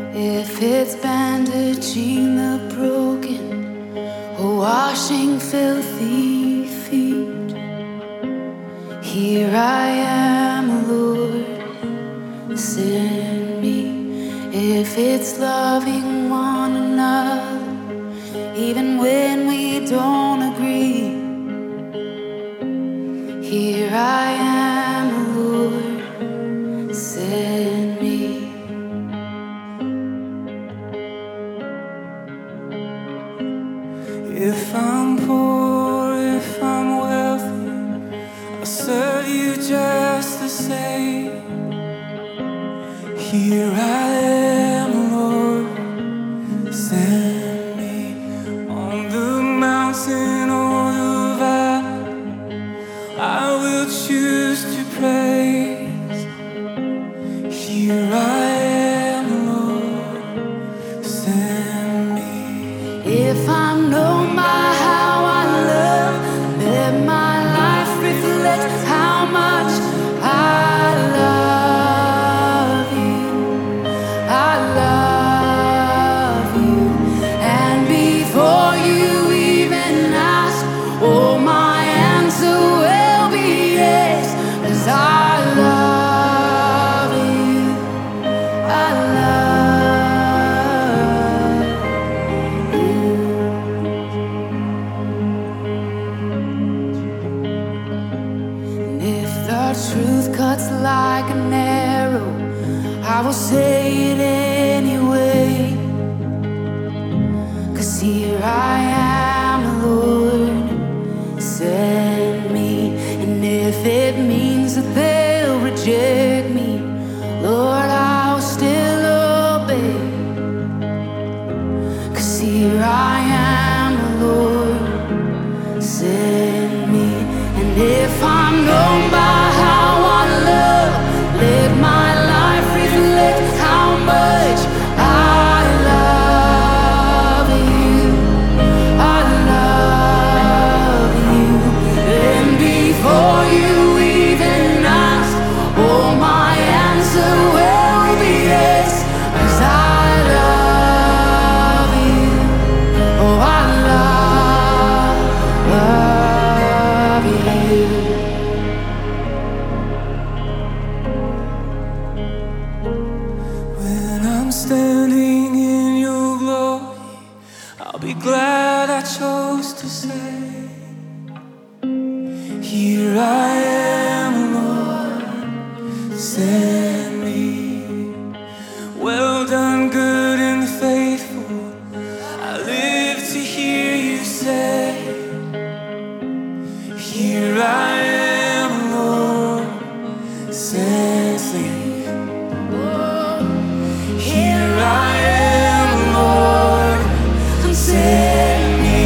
If it's bandaging the broken or washing filthy feet, here I am, Lord, send me. If it's loving one another, even when we don't agree, here I am, Lord, send me. If I'm poor, if I'm wealthy, I'll serve you just the same. Here I am, Lord, send me. On the mountain or the valley, I will choose to praise. Here I am, Lord, send me. If I'm known by how I love, let my life reflect how much I love you. I love you. And before you even ask, oh, my answer will be yes, 'cause I love you. I love truth cuts like an arrow, I will say it anyway. 'Cause here I am, Lord, send me. And if it means that they'll reject me, Lord, I'll still obey. 'Cause here I am, Lord, send me. And if I'm known by how I love, let my life reflect how much I love you. I love you. And before you even ask, oh, my answer will be yes, 'cause I love you. Oh, I love you. When I'm standing in your glory, I'll be glad I chose to say, here I am, Lord, send me. Well done, good and faithful, I live to hear you say, here I am, Lord, send me. Here I am, Lord, send me.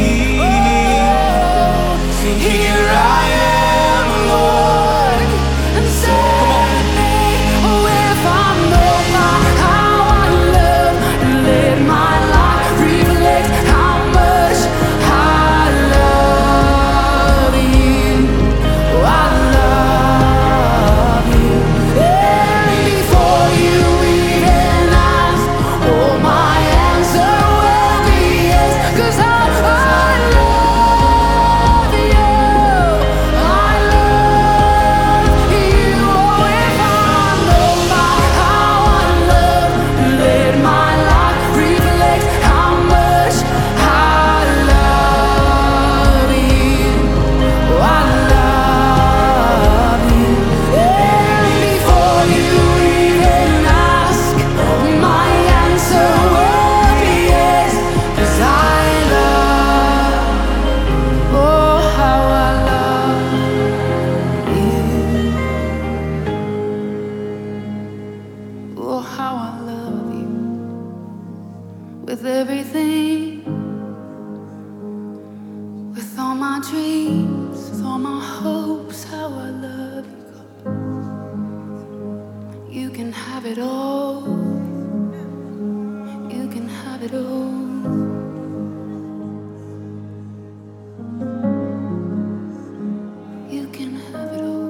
Here I am, Lord, send me. Oh, if I'm known by how I love, let my life reflect how much I love you. Oh, I love you. And before you even ask, oh, my answer will be yes, 'cause I love you. I love you. Oh, if I'm known by how I love, let my life reflect how much I love you. Oh, I love you. And before you even ask, my answer will be yes, 'cause I love, oh, how I love you. Oh, how I love you. With everything, with all my dreams, with all my hopes, how I love you, God. You can have it all. You can have it all. You can have it all.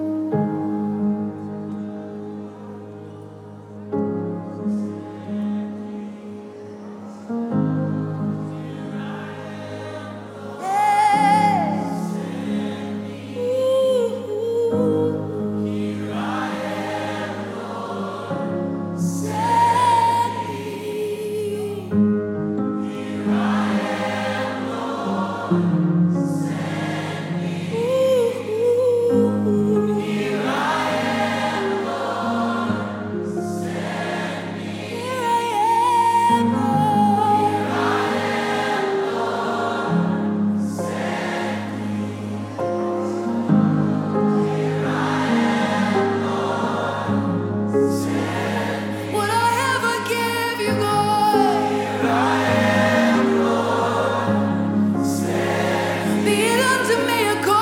freedom to miracle.